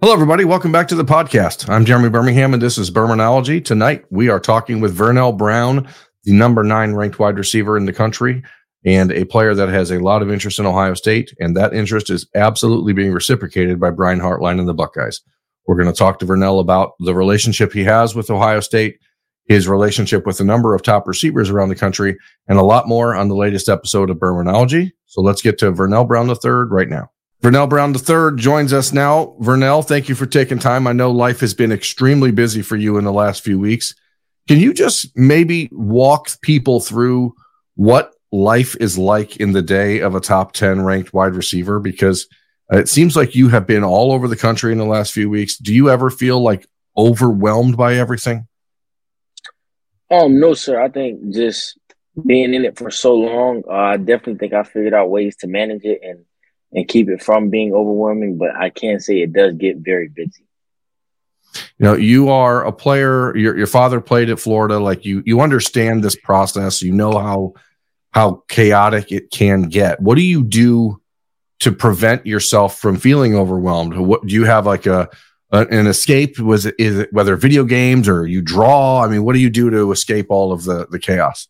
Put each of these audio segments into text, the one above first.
Hello, everybody. Welcome back to the podcast. I'm Jeremy Birmingham, and this is Bermanology. Tonight, we are talking with Vernell Brown, the number 9 ranked wide receiver in the country, and a player that has a lot of interest in Ohio State, and that interest is absolutely being reciprocated by Brian Hartline and the Buckeyes. We're going to talk to Vernell about the relationship he has with Ohio State, his relationship with a number of top receivers around the country, and a lot more on the latest episode of Bermanology. So let's get to Vernell Brown III right now. Vernell Brown III joins us now. Vernell, thank you for taking time. I know life has been extremely busy for you in the last few weeks. Can you just maybe walk people through what life is like in the day of a top 10 ranked wide receiver? Because it seems like you have been all over the country in the last few weeks. Do you ever feel like overwhelmed by everything? No, sir. I think just being in it for so long, I definitely think I figured out ways to manage it and keep it from being overwhelming, but I can say it does get very busy. You know, you are a player, your father played at Florida, like you understand this process, you know how chaotic it can get. What do you do to prevent yourself from feeling overwhelmed? What do you have, like an escape? Is it whether video games or you draw? I mean, what do you do to escape all of the chaos?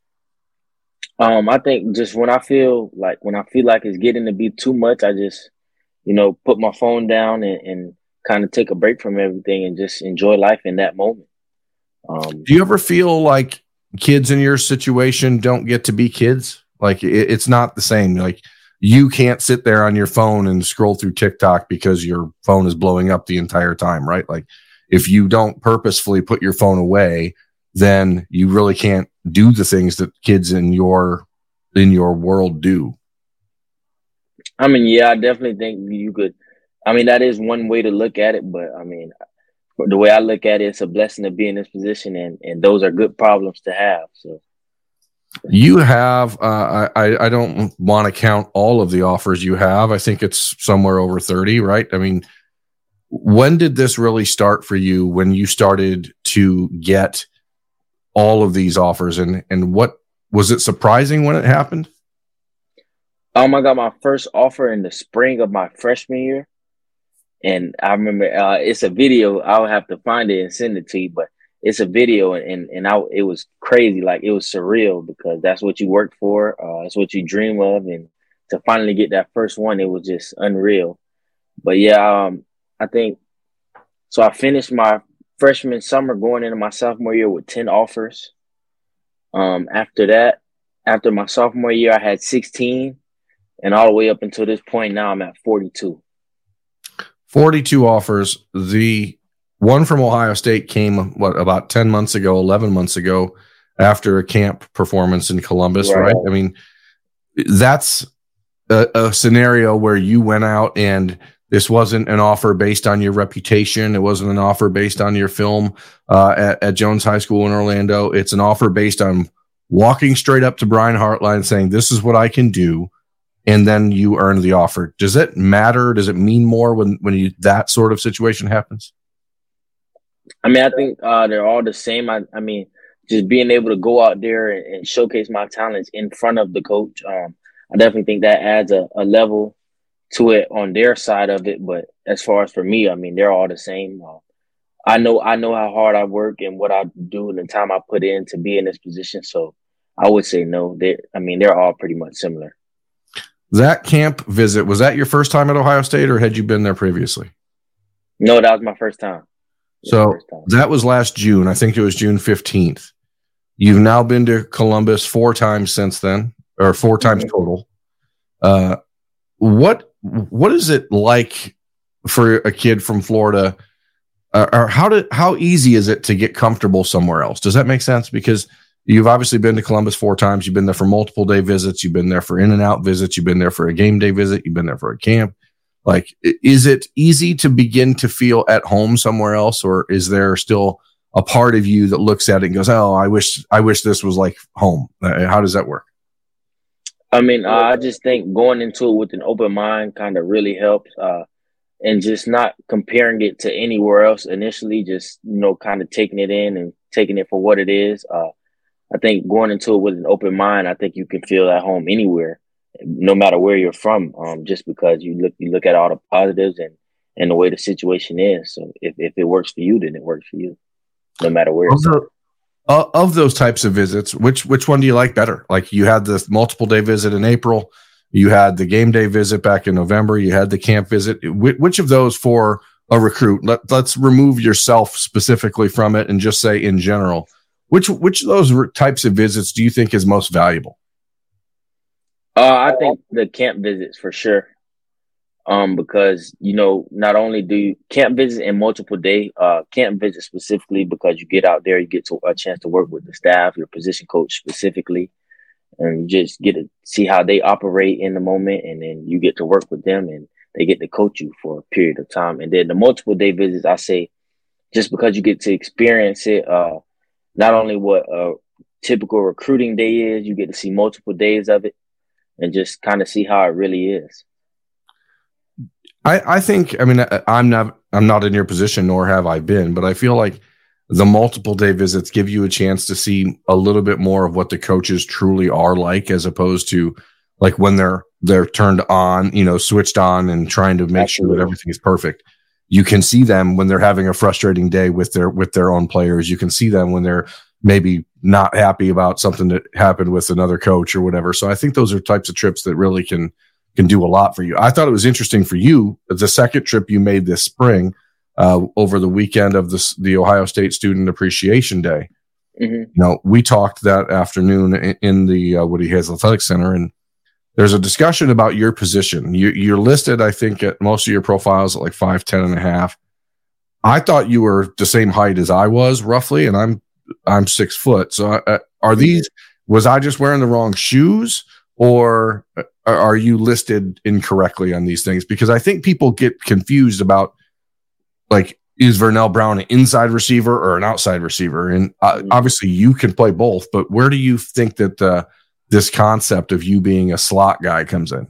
I think just when I feel like it's getting to be too much, I just, put my phone down and kind of take a break from everything and just enjoy life in that moment. Do you ever feel like kids in your situation don't get to be kids? Like it's not the same. Like you can't sit there on your phone and scroll through TikTok because your phone is blowing up the entire time, right? Like if you don't purposefully put your phone away, then you really can't do the things that kids in your world do. I mean, yeah, I definitely think you could. I mean, that is one way to look at it, but I mean, the way I look at it, it's a blessing to be in this position, and those are good problems to have. So you have, I don't want to count all of the offers you have. I think it's somewhere over 30, right? I mean, when did this really start for you? When you started to get all of these offers, and what was it surprising when it happened? I got my first offer in the spring of my freshman year. And I remember it's a video. I'll have to find it and send it to you, but it's a video and it was crazy. Like it was surreal because that's what you work for. It's what you dream of. And to finally get that first one, it was just unreal. But yeah, I think so. I finished my freshman summer going into my sophomore year with 10 offers. After that, after my sophomore year, I had 16, and all the way up until this point now, I'm at 42. 42 offers. The one from Ohio State came, about 10 months ago, 11 months ago, after a camp performance in Columbus, right? I mean, that's a scenario where you went out and this wasn't an offer based on your reputation. It wasn't an offer based on your film at Jones High School in Orlando. It's an offer based on walking straight up to Brian Hartline saying, this is what I can do. And then you earn the offer. Does it matter? Does it mean more when that sort of situation happens? I mean, I think they're all the same. I mean, just being able to go out there and showcase my talents in front of the coach. I definitely think that adds a level to it on their side of it. But as far as for me, I mean, they're all the same. I know how hard I work and what I do and the time I put in to be in this position. So I would say no. They're all pretty much similar. That camp visit, was that your first time at Ohio State or had you been there previously? No, that was my first time. So that was last June. I think it was June 15th. You've now been to Columbus 4 times since then, or 4 times total. What is it like for a kid from Florida? Or how easy is it to get comfortable somewhere else? Does that make sense? Because you've obviously been to Columbus 4 times. You've been there for multiple day visits. You've been there for in and out visits. You've been there for a game day visit. You've been there for a camp. Like, is it easy to begin to feel at home somewhere else? Or is there still a part of you that looks at it and goes, oh, I wish this was like home? How does that work? I mean, I just think going into it with an open mind kind of really helps. And just not comparing it to anywhere else initially, just, kind of taking it in and taking it for what it is. I think going into it with an open mind, I think you can feel at home anywhere, no matter where you're from. Just because you look at all the positives and the way the situation is. So if it works for you, then it works for you, no matter where it's at. Of those types of visits, which one do you like better? Like, you had the multiple day visit in April, you had the game day visit back in November, you had the camp visit. Which of those for a recruit? Let's remove yourself specifically from it and just say in general, which of those types of visits do you think is most valuable? I think the camp visits for sure. Because not only do you camp visits and multiple day camp visits specifically because you get out there, you get to a chance to work with the staff, your position coach specifically, and you just get to see how they operate in the moment, and then you get to work with them, and they get to coach you for a period of time. And then the multiple day visits, I say, just because you get to experience it, not only what a typical recruiting day is, you get to see multiple days of it, and just kind of see how it really is. I think, I mean, I'm not in your position, nor have I been, but I feel like the multiple day visits give you a chance to see a little bit more of what the coaches truly are like, as opposed to like when they're turned on, switched on and trying to make sure that everything is perfect. You can see them when they're having a frustrating day with their own players. You can see them when they're maybe not happy about something that happened with another coach or whatever. So I think those are types of trips that really can do a lot for you. I thought it was interesting for you, the second trip you made this spring, over the weekend of the Ohio State Student Appreciation Day. Mm-hmm. We talked that afternoon in the Woody Hayes Athletic Center, and there's a discussion about your position. You're listed, I think, at most of your profiles at like 5'10" and a half. I thought you were the same height as I was roughly, and I'm 6 foot. So was I just wearing the wrong shoes, or are you listed incorrectly on these things? Because I think people get confused about, like, is Vernell Brown an inside receiver or an outside receiver? And obviously you can play both, but where do you think that this concept of you being a slot guy comes in?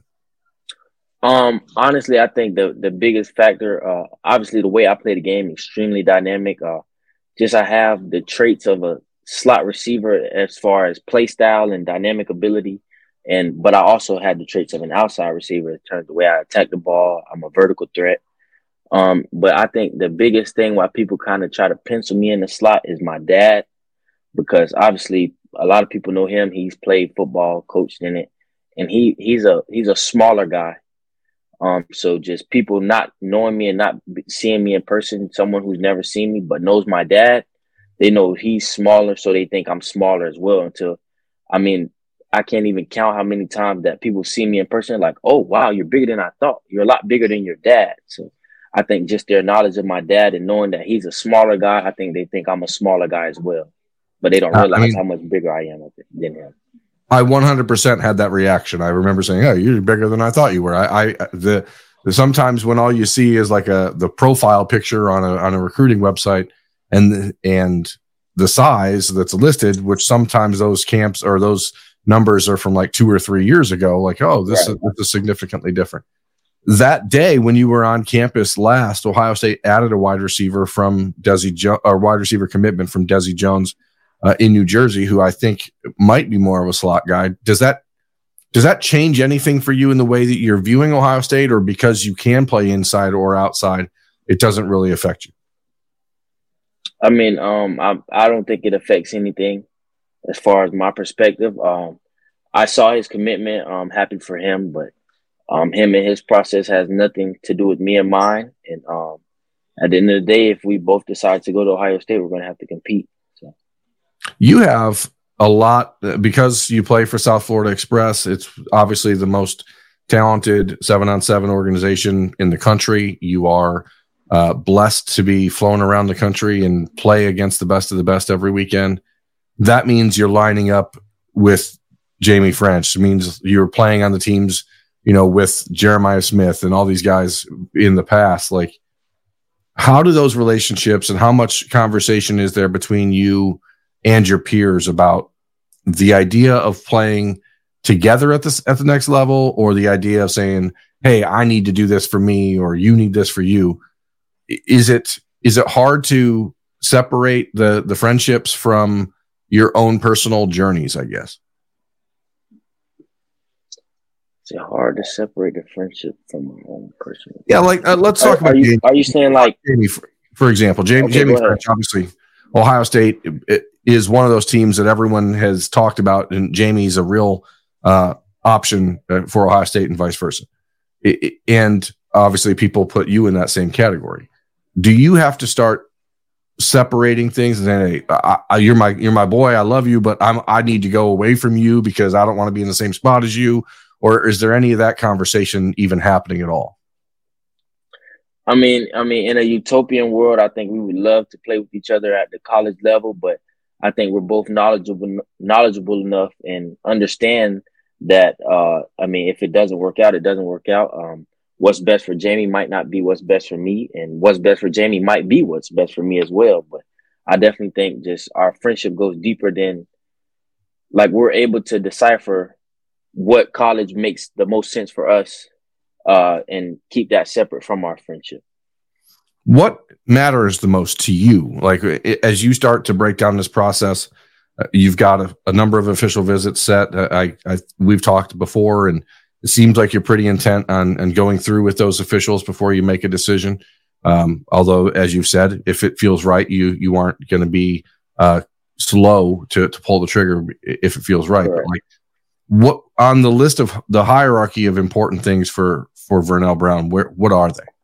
Honestly, I think the biggest factor, obviously the way I play the game, extremely dynamic. I have the traits of a slot receiver as far as play style and dynamic ability. But I also had the traits of an outside receiver in terms of the way I attack the ball. I'm a vertical threat. But I think the biggest thing why people kind of try to pencil me in the slot is my dad, because obviously a lot of people know him. He's played football, coached in it, and he's a smaller guy. So just people not knowing me and not seeing me in person, someone who's never seen me but knows my dad, they know he's smaller, so they think I'm smaller as well. I can't even count how many times that people see me in person, like, oh, wow, you're bigger than I thought. You're a lot bigger than your dad. So I think just their knowledge of my dad and knowing that he's a smaller guy, I think they think I'm a smaller guy as well. But they don't realize how much bigger I am than him. I 100% had that reaction. I remember saying, "Oh, you're bigger than I thought you were." Sometimes when all you see is like the profile picture on a recruiting website and the size that's listed, which sometimes those camps or those numbers are from like 2 or 3 years ago. Like, oh, this is significantly different. That day when you were on campus last, Ohio State added a wide receiver from wide receiver commitment from Desi Jones in New Jersey, who I think might be more of a slot guy. Does that change anything for you in the way that you're viewing Ohio State, or because you can play inside or outside, it doesn't really affect you? I mean, I don't think it affects anything as far as my perspective. I saw his commitment. I'm happy for him, but him and his process has nothing to do with me and mine. And at the end of the day, if we both decide to go to Ohio State, we're going to have to compete. So you have a lot, because you play for South Florida Express. It's obviously the most talented 7-on-7 organization in the country. You are blessed to be flown around the country and play against the best of the best every weekend. That means you're lining up with Jamie French. It means you're playing on the teams, with Jeremiah Smith and all these guys in the past. Like, how do those relationships and how much conversation is there between you and your peers about the idea of playing together at the next level, or the idea of saying, hey, I need to do this for me, or you need this for you? Is it hard to separate the friendships from your own personal journeys, I guess? It's Is it hard to separate the friendship from my own personal? Yeah, like let's talk about Jamie. Are you saying like Jamie, for example? Jamie French, obviously, Ohio State is one of those teams that everyone has talked about, and Jamie's a real option for Ohio State and vice versa. And obviously, people put you in that same category. Do you have to start separating things and saying, "Hey, you're my boy. I love you, but I need to go away from you because I don't want to be in the same spot as you"? Or is there any of that conversation even happening at all? I mean, in a utopian world, I think we would love to play with each other at the college level, but I think we're both knowledgeable enough and understand that. If it doesn't work out, it doesn't work out. What's best for Jamie might not be what's best for me, and what's best for Jamie might be what's best for me as well. But I definitely think just our friendship goes deeper than, like, we're able to decipher what college makes the most sense for us, and keep that separate from our friendship. What matters the most to you? Like, as you start to break down this process, you've got a number of official visits set. We've talked before, and it seems like you're pretty intent on going through with those officials before you make a decision. Although, as you've said, if it feels right, you aren't going to be slow to pull the trigger if it feels right. But like, what on the list of the hierarchy of important things for Vernell Brown, what are they?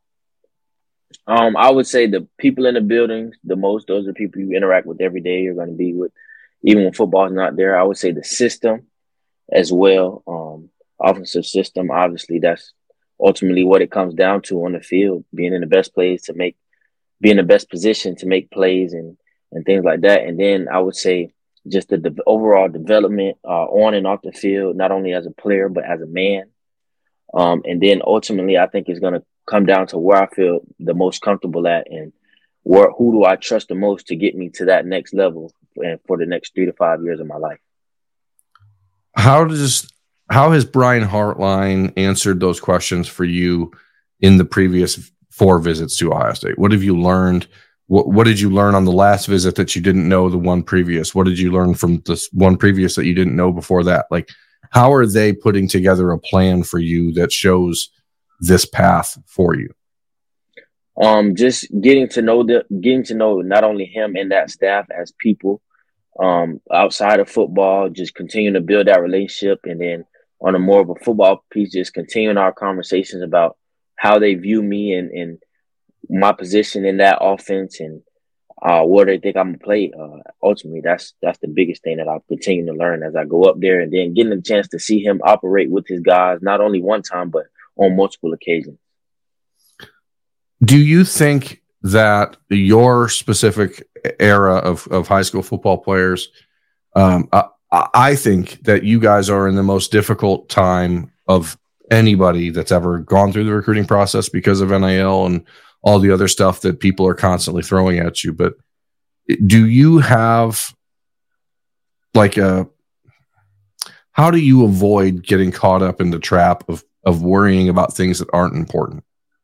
I would say the people in the building the most. Those are people you interact with every day. You're going to be with, even when football is not there. I would say the system as well. Offensive system, obviously, that's ultimately what it comes down to on the field. Being in the best place to make, be in the best position to make plays and things like that. And then I would say just the overall development on and off the field, not only as a player but as a man. And then ultimately, I think it's going to come down to where I feel the most comfortable at, and who do I trust the most to get me to that next level and for the next 3 to 5 years of my life. How has Brian Hartline answered those questions for you in the previous 4 visits to Ohio State? What have you learned? What did you learn on the last visit that you didn't know the one previous? What did you learn from this one previous that you didn't know before that? Like, how are they putting together a plan for you that shows this path for you? Just getting to know not only him and that staff as people, outside of football, just continuing to build that relationship. And then on a more of a football piece, just continuing our conversations about how they view me and my position in that offense and where they think I'm gonna play. Ultimately, that's the biggest thing that I'll continue to learn as I go up there, and then getting a chance to see him operate with his guys, not only one time, but on multiple occasions. Do you think that your specific era of high school football players, I think that you guys are in the most difficult time of anybody that's ever gone through the recruiting process because of NIL and all the other stuff that people are constantly throwing at you. But do you have how do you avoid getting caught up in the trap of worrying about things that aren't important?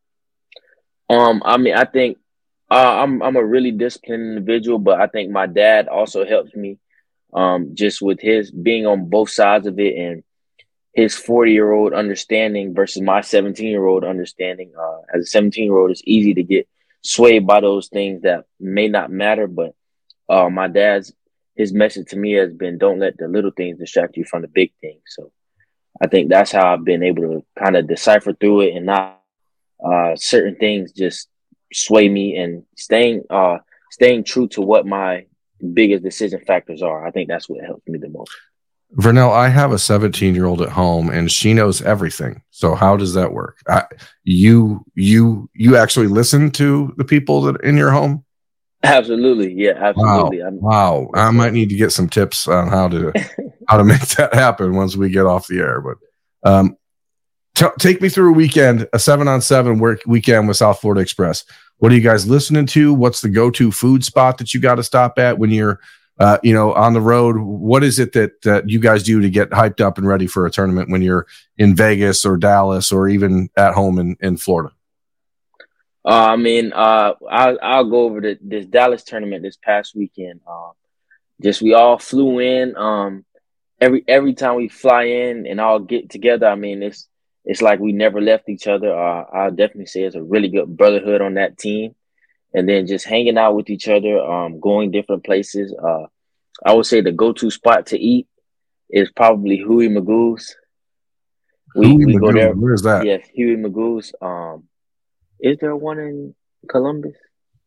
I think I'm a really disciplined individual, but I think my dad also helps me, just with his being on both sides of it and his 40-year-old understanding versus my 17-year-old understanding. As a 17-year-old, it's easy to get swayed by those things that may not matter. But my his message to me has been, don't let the little things distract you from the big things. So I think that's how I've been able to kind of decipher through it and not certain things just sway me, and staying true to what my biggest decision factors are. I think that's what helps me the most. Vernell, I have a 17-year-old at home and she knows everything. So how does that work? You actually listen to the people that in your home? Absolutely. Yeah, absolutely. Wow. I might need to get some tips on how to make that happen once we get off the air. But take me through a 7-on-7 work weekend with South Florida Express. What are you guys listening to? What's the go-to food spot that you got to stop at when you're on the road? What is it that you guys do to get hyped up and ready for a tournament when you're in Vegas or Dallas or even at home in Florida? I'll go over this Dallas tournament this past weekend. We all flew in. Every time we fly in and all get together, it's like we never left each other. I'll definitely say it's a really good brotherhood on that team. And then just hanging out with each other, going different places. I would say the go-to spot to eat is probably Huey Magoo's. We go there. Where is that? Yes, Huey Magoo's. Is there one in Columbus?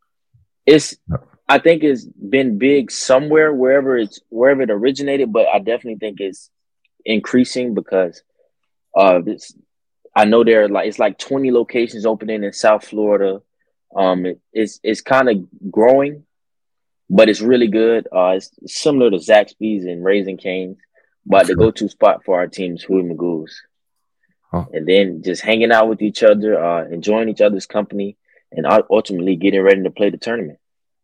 I think it's been big somewhere, wherever it originated, but I definitely think it's increasing because I know it's like 20 locations opening in South Florida. It's kind of growing, but it's really good. It's similar to Zaxby's and Raising Cane's, but the go-to spot for our team is Huey Magoo's. Huh. And then just hanging out with each other, enjoying each other's company, and ultimately getting ready to play the tournament.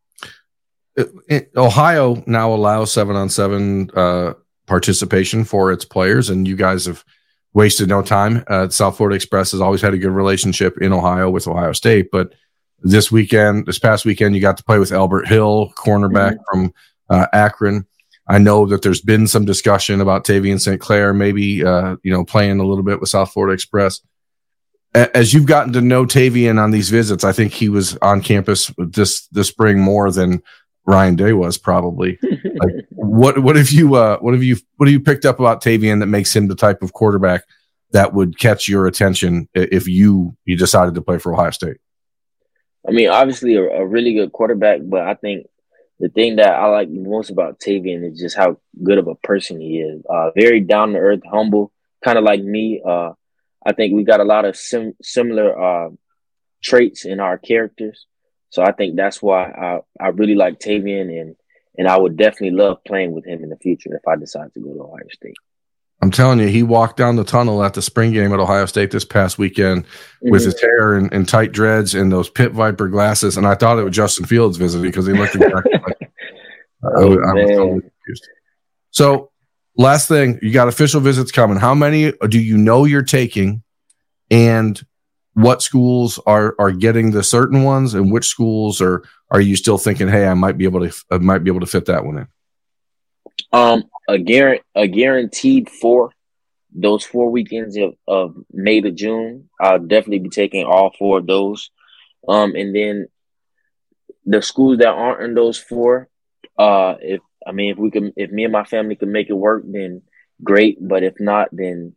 Ohio now allows 7-on-7 participation for its players, and you guys have wasted no time. South Florida Express has always had a good relationship in Ohio with Ohio State, but this past weekend, you got to play with Albert Hill, cornerback from Akron. I know that there's been some discussion about Tavian St. Clair, maybe playing a little bit with South Florida Express. As you've gotten to know Tavian on these visits, I think he was on campus this spring more than Ryan Day was probably. Like, what have you picked up about Tavian that makes him the type of quarterback that would catch your attention if you decided to play for Ohio State? I mean, obviously a really good quarterback, but I think the thing that I like most about Tavian is just how good of a person he is. Very down to earth, humble, kind of like me. I think we got a lot of similar traits in our characters. So I think that's why I really like Tavian, and I would definitely love playing with him in the future if I decide to go to Ohio State. I'm telling you, he walked down the tunnel at the spring game at Ohio State this past weekend with his hair in tight dreads and those Pit Viper glasses, and I thought it was Justin Fields visiting because he looked exactly like. I was totally confused. So, last thing, you got official visits coming. How many do you know you're taking, and what schools are getting the certain ones, and which schools are you still thinking, hey, I might be able to fit that one in? A guaranteed 4, those 4 weekends of May to June. I'll definitely be taking all 4 of those. And then the schools that aren't in those 4, if me and my family can make it work, then great. But if not, then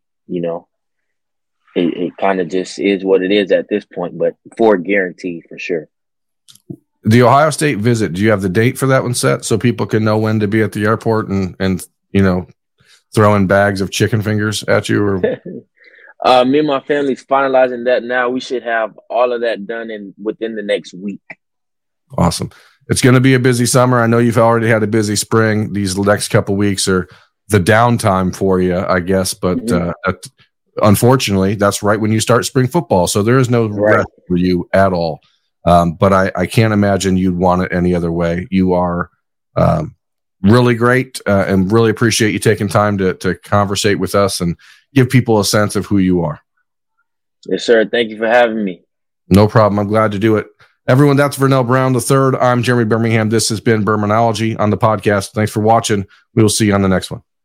it kind of just is what it is at this point. But 4 guaranteed for sure. The Ohio State visit, do you have the date for that one set so people can know when to be at the airport and throwing bags of chicken fingers at you? Or me and my family's finalizing that now. We should have all of that done within the next week. Awesome. It's going to be a busy summer. I know you've already had a busy spring. These next couple weeks are the downtime for you, I guess. But unfortunately, that's right when you start spring football. So there is no rest for you at all. But I can't imagine you'd want it any other way. You are really great and really appreciate you taking time to conversate with us and give people a sense of who you are. Yes, sir. Thank you for having me. No problem. I'm glad to do it. Everyone, that's Vernell Brown III. I'm Jeremy Birmingham. This has been Birminology on the podcast. Thanks for watching. We will see you on the next one.